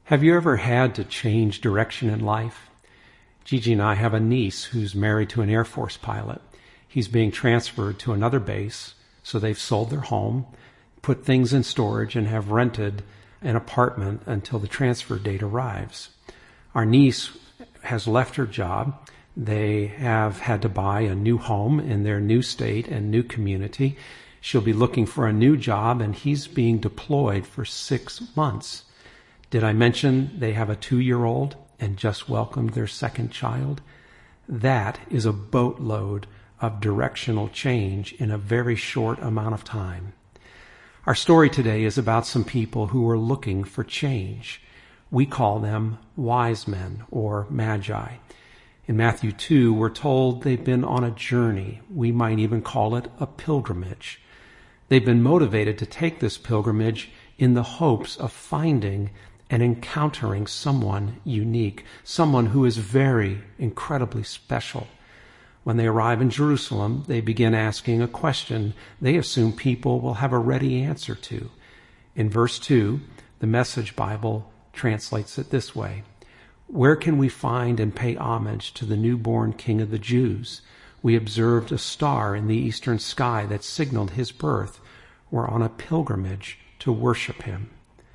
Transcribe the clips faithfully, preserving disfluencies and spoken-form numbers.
Have you ever had to change direction in life? Gigi and I have a niece who's married to an Air Force pilot. He's being transferred to another base, so they've sold their home, put things in storage, and have rented an apartment until the transfer date arrives. Our niece has left her job. They have had to buy a new home in their new state and new community. She'll be looking for a new job, and he's being deployed for six months. Did I mention they have a two-year-old and just welcomed their second child? That is a boatload of directional change in a very short amount of time. Our story today is about some people who are looking for change. We call them wise men or magi. In Matthew two, we're told they've been on a journey. We might even call it a pilgrimage. They've been motivated to take this pilgrimage in the hopes of finding and encountering someone unique, someone who is very, incredibly special. When they arrive in Jerusalem, they begin asking a question they assume people will have a ready answer to. In verse two, the Message Bible translates it this way: "Where can we find and pay homage to the newborn King of the Jews? We observed a star in the eastern sky that signaled his birth. We're on a pilgrimage to worship him."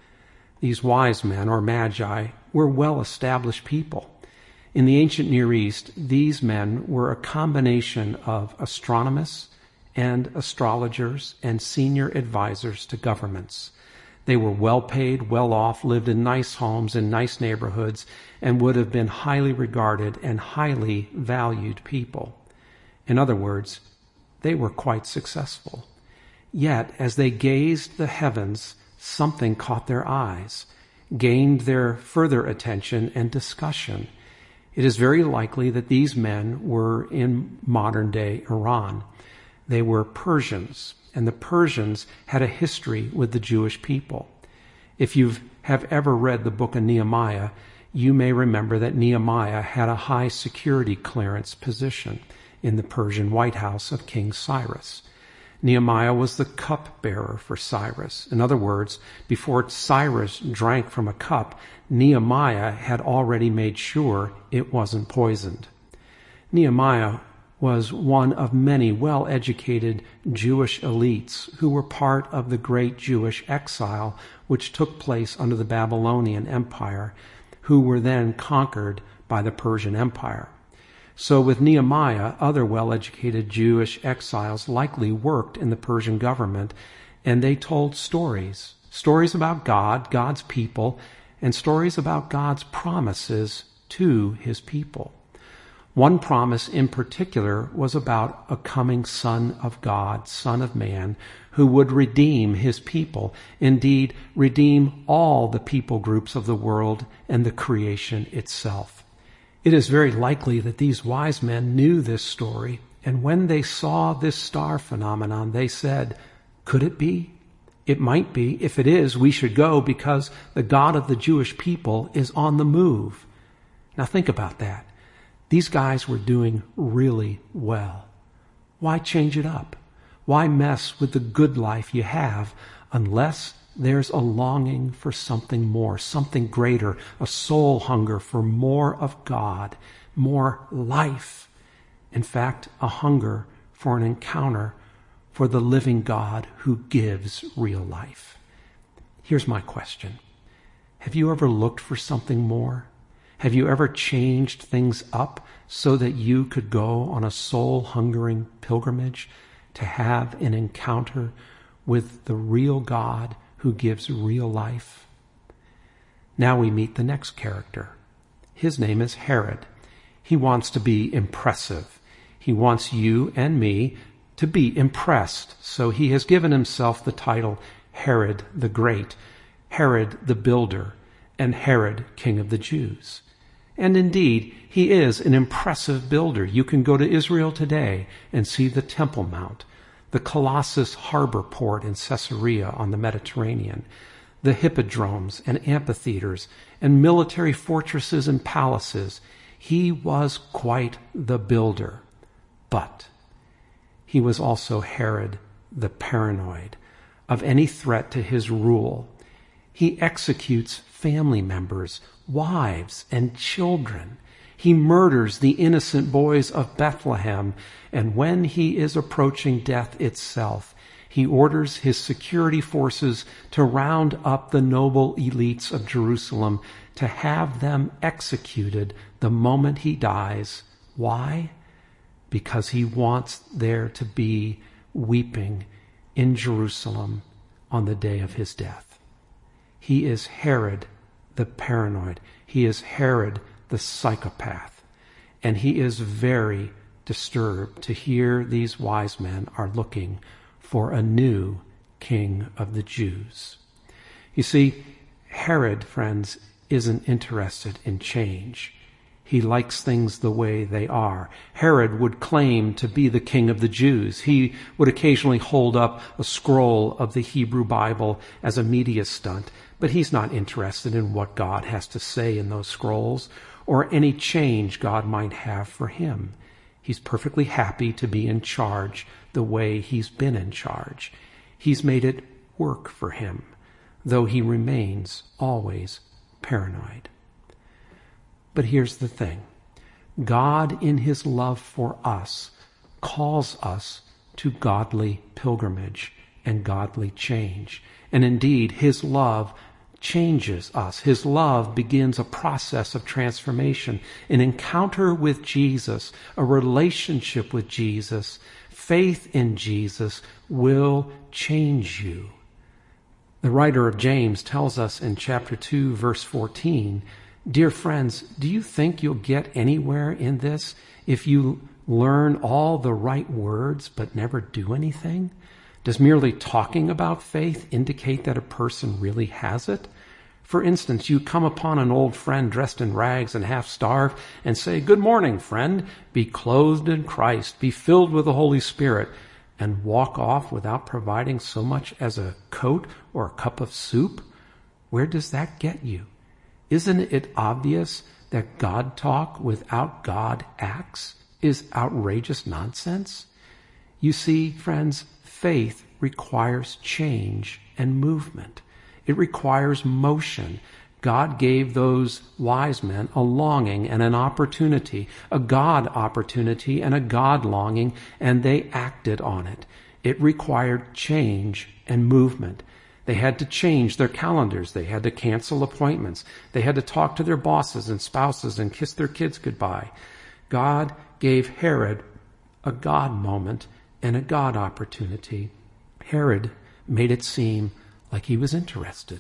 These wise men, or magi, were well-established people. In the ancient Near East, these men were a combination of astronomers and astrologers and senior advisors to governments. They were well-paid, well-off, lived in nice homes in nice neighborhoods, and would have been highly regarded and highly valued people. In other words, they were quite successful. Yet, as they gazed the heavens, something caught their eyes, gained their further attention and discussion. It is very likely that these men were in modern-day Iran. They were Persians, and the Persians had a history with the Jewish people. If you have ever read the book of Nehemiah, you may remember that Nehemiah had a high security clearance position in the Persian White House of King Cyrus. Nehemiah was the cup-bearer for Cyrus. In other words, before Cyrus drank from a cup, Nehemiah had already made sure it wasn't poisoned. Nehemiah was one of many well-educated Jewish elites who were part of the great Jewish exile which took place under the Babylonian Empire, who were then conquered by the Persian Empire. So with Nehemiah, other well-educated Jewish exiles likely worked in the Persian government, and they told stories, stories about God, God's people, and stories about God's promises to his people. One promise in particular was about a coming Son of God, Son of Man, who would redeem his people, indeed redeem all the people groups of the world and the creation itself. It is very likely that these wise men knew this story, and when they saw this star phenomenon, they said, "Could it be? It might be. If it is, we should go because the God of the Jewish people is on the move." Now think about that. These guys were doing really well. Why change it up? Why mess with the good life you have unless there's a longing for something more, something greater, a soul hunger for more of God, more life. In fact, a hunger for an encounter for the living God who gives real life. Here's my question. Have you ever looked for something more? Have you ever changed things up so that you could go on a soul-hungering pilgrimage to have an encounter with the real God who gives real life? Now we meet the next character. His name is Herod. He wants to be impressive. He wants you and me to be impressed. So he has given himself the title Herod the Great, Herod the Builder, and Herod King of the Jews. And indeed, he is an impressive builder. You can go to Israel today and see the Temple Mount, the Colossus harbor port in Caesarea on the Mediterranean, the hippodromes and amphitheaters and military fortresses and palaces. He was quite the builder. But he was also Herod the paranoid of any threat to his rule. He executes family members, wives, and children. He murders the innocent boys of Bethlehem, and when he is approaching death itself, he orders his security forces to round up the noble elites of Jerusalem to have them executed the moment he dies. Why? Because he wants there to be weeping in Jerusalem on the day of his death. He is Herod the paranoid. He is Herod the psychopath. And he is very disturbed to hear these wise men are looking for a new king of the Jews. You see, Herod, friends, isn't interested in change. He likes things the way they are. Herod would claim to be the king of the Jews. He would occasionally hold up a scroll of the Hebrew Bible as a media stunt, but he's not interested in what God has to say in those scrolls or any change God might have for him. He's perfectly happy to be in charge the way he's been in charge. He's made it work for him, though he remains always paranoid. But here's the thing. God, in his love for us, calls us to godly pilgrimage and godly change. And indeed, his love changes us. His love begins a process of transformation, an encounter with Jesus, a relationship with Jesus. Faith in Jesus will change you. The writer of James tells us in chapter two, verse fourteen, "Dear friends, do you think you'll get anywhere in this if you learn all the right words but never do anything? Does merely talking about faith indicate that a person really has it? For instance, you come upon an old friend dressed in rags and half starved and say, 'Good morning, friend. Be clothed in Christ. Be filled with the Holy Spirit,' and walk off without providing so much as a coat or a cup of soup? Where does that get you? Isn't it obvious that God talk without God acts is outrageous nonsense? You see, friends, faith requires change and movement. It requires motion. God gave those wise men a longing and an opportunity, a God opportunity and a God longing, and they acted on it. It required change and movement. They had to change their calendars. They had to cancel appointments. They had to talk to their bosses and spouses and kiss their kids goodbye. God gave Herod a God moment and a God opportunity. Herod made it seem like he was interested.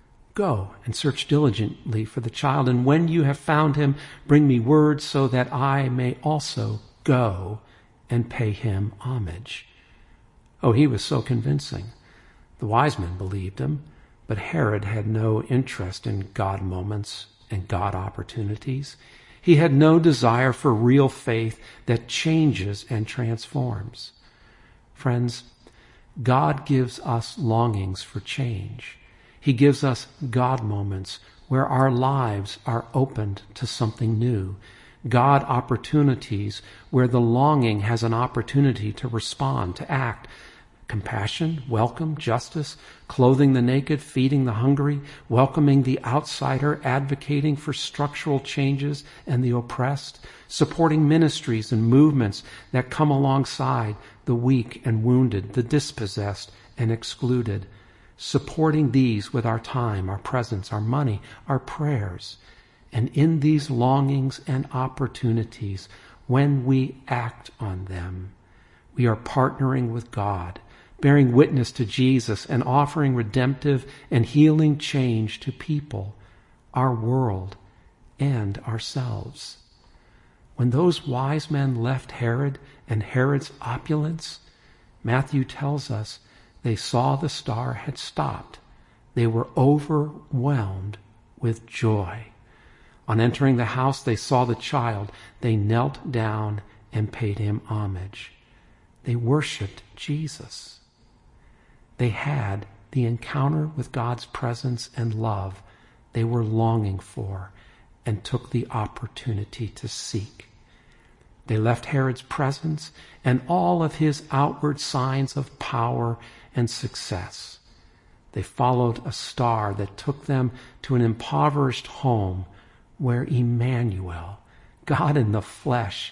Go and search diligently for the child, and when you have found him, bring me word so that I may also go and pay him homage. Oh, he was so convincing. The wise men believed him, but Herod had no interest in God moments and God opportunities. He had no desire for real faith that changes and transforms. Friends, God gives us longings for change. He gives us God moments where our lives are opened to something new. God opportunities where the longing has an opportunity to respond, to act. Compassion, welcome, justice, clothing the naked, feeding the hungry, welcoming the outsider, advocating for structural changes and the oppressed, supporting ministries and movements that come alongside the weak and wounded, the dispossessed and excluded, supporting these with our time, our presence, our money, our prayers. And in these longings and opportunities, when we act on them, we are partnering with God, bearing witness to Jesus and offering redemptive and healing change to people, our world, and ourselves. When those wise men left Herod and Herod's opulence, Matthew tells us they saw the star had stopped. They were overwhelmed with joy. On entering the house, they saw the child. They knelt down and paid him homage. They worshiped Jesus. They had the encounter with God's presence and love they were longing for and took the opportunity to seek. They left Herod's presence and all of his outward signs of power and success. They followed a star that took them to an impoverished home where Emmanuel, God in the flesh,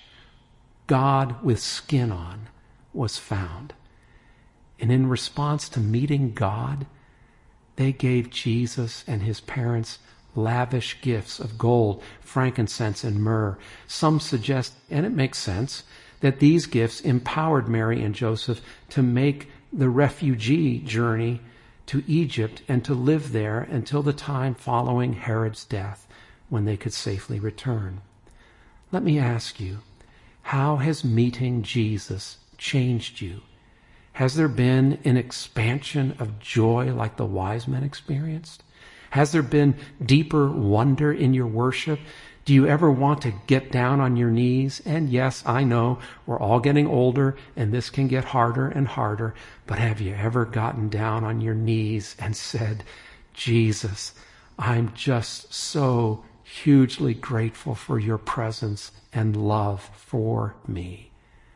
God with skin on, was found. And in response to meeting God, they gave Jesus and his parents lavish gifts of gold, frankincense, and myrrh. Some suggest, and it makes sense, that these gifts empowered Mary and Joseph to make the refugee journey to Egypt and to live there until the time following Herod's death, when they could safely return. Let me ask you, how has meeting Jesus changed you? Has there been an expansion of joy like the wise men experienced? Has there been deeper wonder in your worship? Do you ever want to get down on your knees? And yes, I know we're all getting older and this can get harder and harder, but have you ever gotten down on your knees and said, Jesus, I'm just so hugely grateful for your presence and love for me?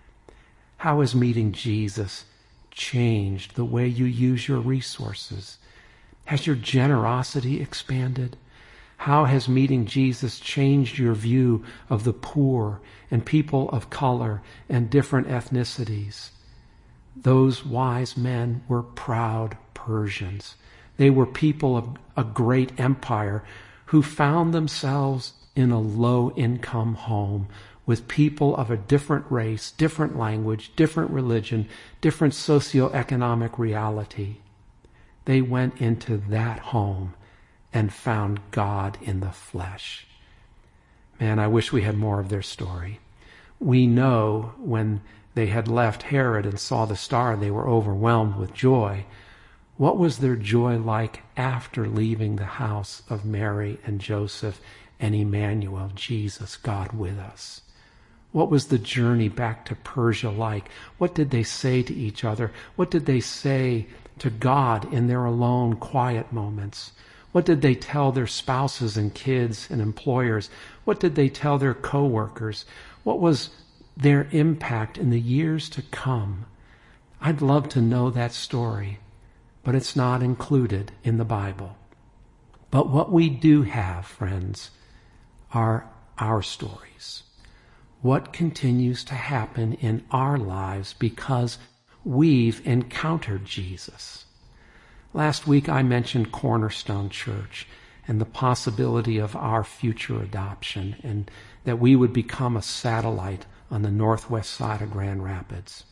How has meeting Jesus changed the way you use your resources? Has your generosity expanded? How has meeting Jesus changed your view of the poor and people of color and different ethnicities? Those wise men were proud Persians. They were people of a great empire who found themselves in a low-income home with people of a different race, different language, different religion, different socioeconomic reality. They went into that home and found God in the flesh. Man, I wish we had more of their story. We know when they had left Herod and saw the star, they were overwhelmed with joy. What was their joy like after leaving the house of Mary and Joseph and Emmanuel, Jesus, God with us? What was the journey back to Persia like? What did they say to each other? What did they say to God in their alone, quiet moments? What did they tell their spouses and kids and employers? What did they tell their co-workers? What was their impact in the years to come? I'd love to know that story, but it's not included in the Bible. But what we do have, friends, are our stories. What continues to happen in our lives because we've encountered Jesus. Last week I mentioned Cornerstone Church and the possibility of our future adoption and that we would become a satellite on the northwest side of Grand Rapids.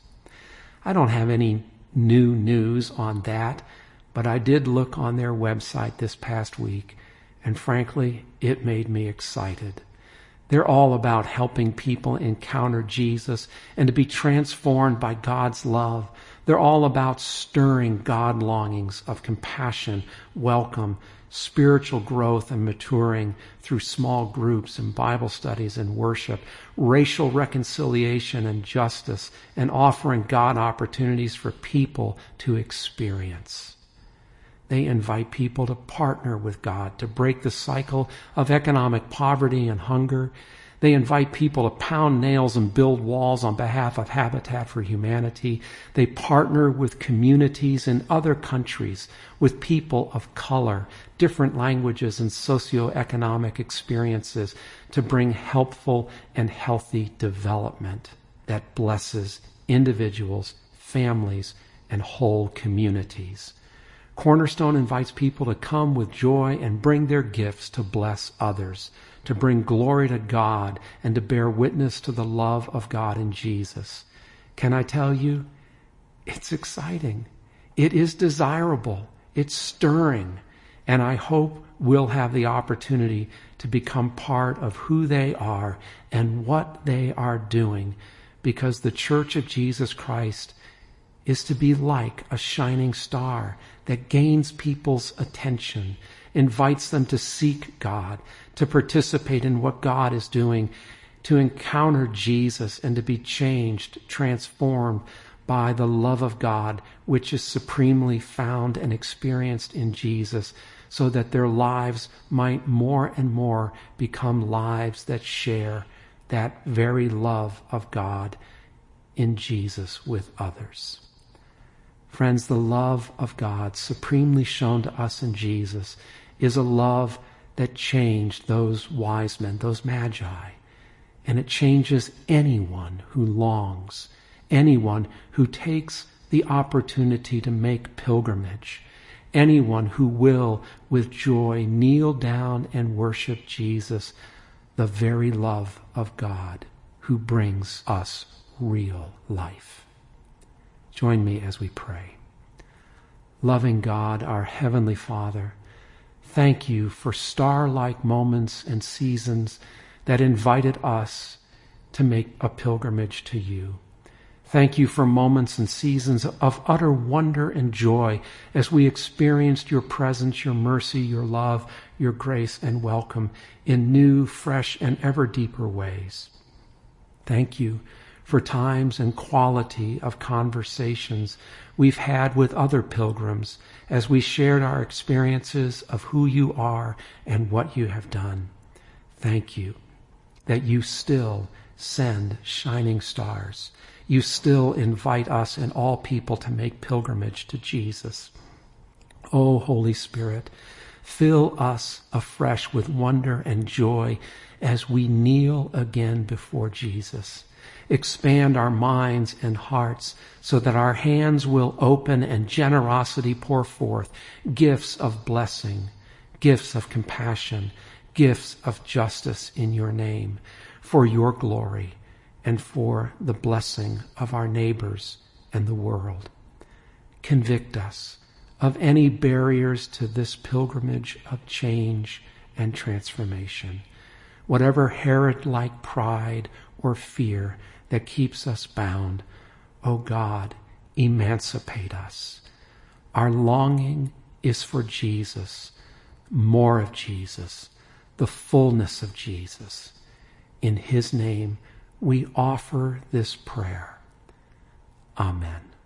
I don't have any new news on that, but I did look on their website this past week, and frankly, it made me excited. They're all about helping people encounter Jesus and to be transformed by God's love. They're all about stirring God longings of compassion, welcome, spiritual growth and maturing through small groups and Bible studies and worship, racial reconciliation and justice, and offering God opportunities for people to experience. They invite people to partner with God to break the cycle of economic poverty and hunger. They invite people to pound nails and build walls on behalf of Habitat for Humanity. They partner with communities in other countries, with people of color, different languages and socioeconomic experiences to bring helpful and healthy development that blesses individuals, families, and whole communities. Cornerstone invites people to come with joy and bring their gifts to bless others, to bring glory to God, and to bear witness to the love of God in Jesus. Can I tell you? It's exciting. It is desirable. It's stirring. And I hope we'll have the opportunity to become part of who they are and what they are doing, because the Church of Jesus Christ is to be like a shining star that gains people's attention, invites them to seek God, to participate in what God is doing, to encounter Jesus and to be changed, transformed by the love of God, which is supremely found and experienced in Jesus, so that their lives might more and more become lives that share that very love of God in Jesus with others. Friends, the love of God supremely shown to us in Jesus is a love that changed those wise men, those magi. And it changes anyone who longs, anyone who takes the opportunity to make pilgrimage, anyone who will with joy kneel down and worship Jesus, the very love of God who brings us real life. Join me as we pray. Loving God, our Heavenly Father, thank you for star-like moments and seasons that invited us to make a pilgrimage to you. Thank you for moments and seasons of utter wonder and joy as we experienced your presence, your mercy, your love, your grace and welcome in new, fresh, and ever deeper ways. Thank you for times and quality of conversations we've had with other pilgrims as we shared our experiences of who you are and what you have done. Thank you that you still send shining stars. You still invite us and all people to make pilgrimage to Jesus. Oh, Holy Spirit, fill us afresh with wonder and joy as we kneel again before Jesus. Expand our minds and hearts so that our hands will open and generosity pour forth gifts of blessing, gifts of compassion, gifts of justice in your name, for your glory and for the blessing of our neighbors and the world. Convict us of any barriers to this pilgrimage of change and transformation. Whatever Herod-like pride or fear that keeps us bound, O God, emancipate us. Our longing is for Jesus, more of Jesus, the fullness of Jesus. In his name, we offer this prayer. Amen.